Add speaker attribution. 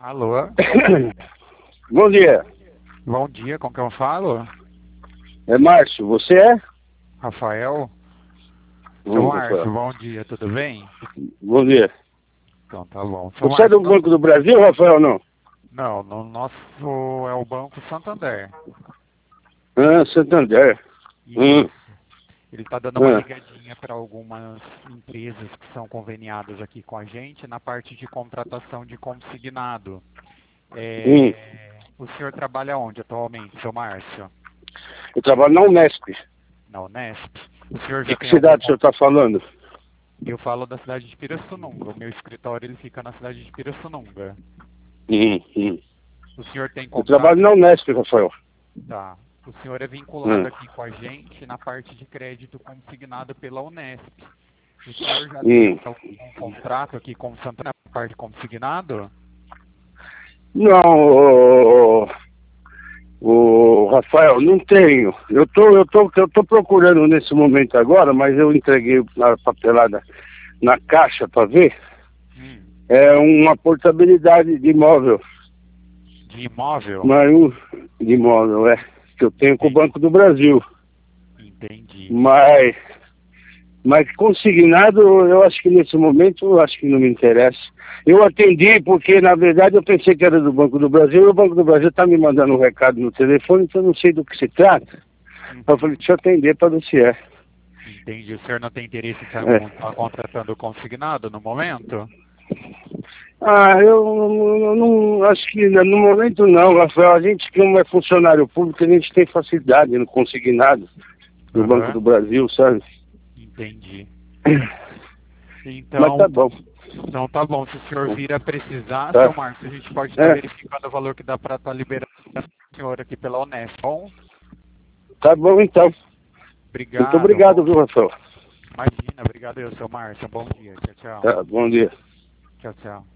Speaker 1: Alô?
Speaker 2: Bom dia.
Speaker 1: Bom dia, com quem eu falo?
Speaker 2: É Márcio, você é?
Speaker 1: Rafael? Seu Márcio,
Speaker 2: Rafael.
Speaker 1: bom dia, tudo bem?
Speaker 2: Bom dia.
Speaker 1: Então tá bom. Seu
Speaker 2: Você é
Speaker 1: Márcio,
Speaker 2: do Banco do Brasil, Rafael, não?
Speaker 1: não, no nosso é o Banco Santander.
Speaker 2: Ah, Santander.
Speaker 1: Isso. Ele está dando uma
Speaker 2: Ah.
Speaker 1: ligadinha para algumas empresas que são conveniadas aqui com a gente na parte de contratação de consignado. O senhor trabalha onde atualmente, seu Márcio?
Speaker 2: Eu trabalho na Unesp.
Speaker 1: Na Unesp. O senhor já
Speaker 2: De que
Speaker 1: tem algum...
Speaker 2: cidade o senhor está falando?
Speaker 1: Eu falo da cidade de Pirassununga. O meu escritório ele fica na cidade de Pirassununga.
Speaker 2: Hum.
Speaker 1: O senhor tem
Speaker 2: Eu trabalho
Speaker 1: contato?
Speaker 2: na Unesp, Rafael.
Speaker 1: Tá. O senhor é vinculado aqui com a gente na parte de crédito consignado pela Unesp. O senhor já tem um contrato aqui com o Santander na parte de consignado?
Speaker 2: Não, Rafael, não tenho. Eu tô procurando nesse momento agora, mas eu entreguei a papelada na caixa para ver. É uma portabilidade de imóvel.
Speaker 1: De imóvel?
Speaker 2: De imóvel, que eu tenho com o Banco do Brasil.
Speaker 1: Entendi.
Speaker 2: Mas consignado, eu acho que nesse momento, eu acho que não me interessa. Eu atendi porque, na verdade, eu pensei que era do Banco do Brasil, e o Banco do Brasil está me mandando um recado no telefone, então eu não sei do que se trata. Eu falei, deixa eu atender para ver se é.
Speaker 1: Entendi. O senhor não tem interesse em estar contratando consignado no momento?
Speaker 2: Eu não acho que no momento não, Rafael. A gente que não é funcionário público, a gente tem facilidade no consignado do Banco do Brasil, sabe?
Speaker 1: Entendi.
Speaker 2: Então, mas tá bom.
Speaker 1: Então tá bom. Se o senhor vir a precisar, seu Márcio, a gente pode estar verificando o valor que dá para estar liberando o senhor aqui pela Unesp. Bom?
Speaker 2: Tá bom, então.
Speaker 1: Obrigado.
Speaker 2: Muito obrigado, viu, Rafael?
Speaker 1: Imagina, obrigado eu, seu Márcio. Bom dia. Tchau, tchau.
Speaker 2: Tá, bom dia.
Speaker 1: Tchau, tchau.